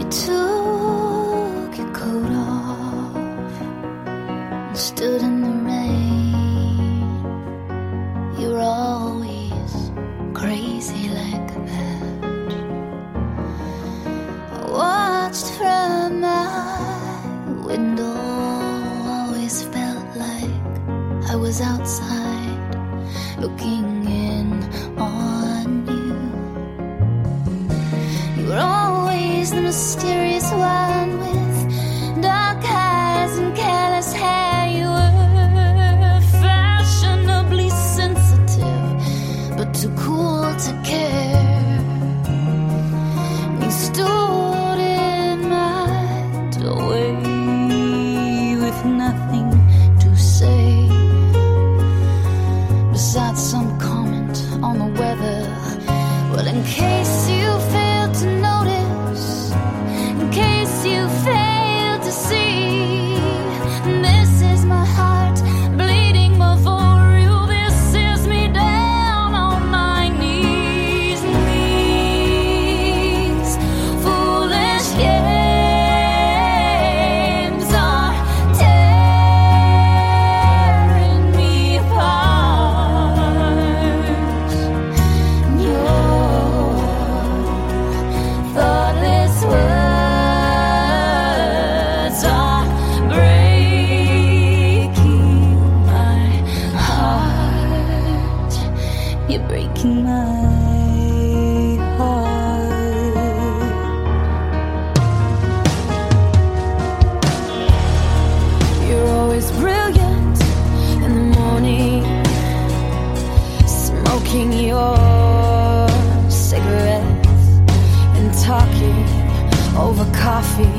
took your coat off and stood in the rain. You're always crazy like that. I watched from my window, always felt like I was outside looking in on you. You were always the mysterious one with dark eyes and careless hair. You were fashionably sensitive, but too cool to care. You stood in my doorway with nothing to say besides some comment on the weather. Well, in case you failed to notice, in case you failed to see, this is my heart bleeding before you. This is me down on my knees. These foolish games are tearing me apart. Your thoughtless words are breaking my heart. You're breaking my heart. You're always brilliant in the morning, smoking your cigarettes and talking over coffee.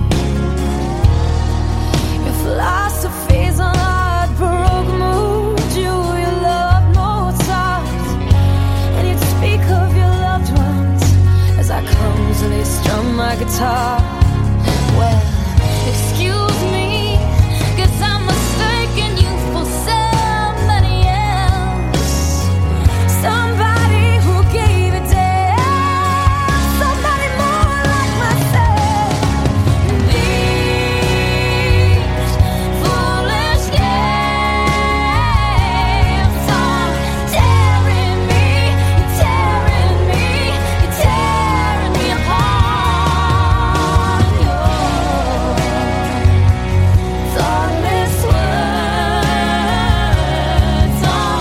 Your philosophy's on art, Baroque mood. You love Mozart, and you'd speak of your loved ones as I clumsily strum my guitar. Well, excuse me, 'cause I'm mistaken you for somebody else. Somebody who gave a damn. Somebody more like myself. These foolish games are tearing me, tearing me, tearing me apart. Your thoughtless words are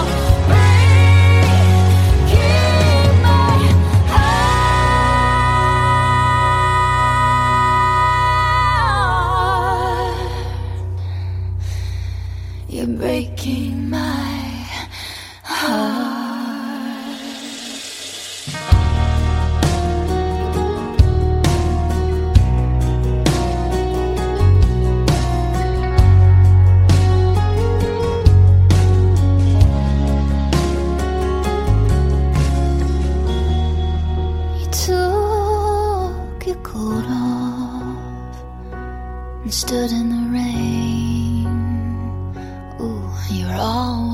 breaking my heart. You're breaking my heart. You took your coat off and stood in the rain. Ooh, you're always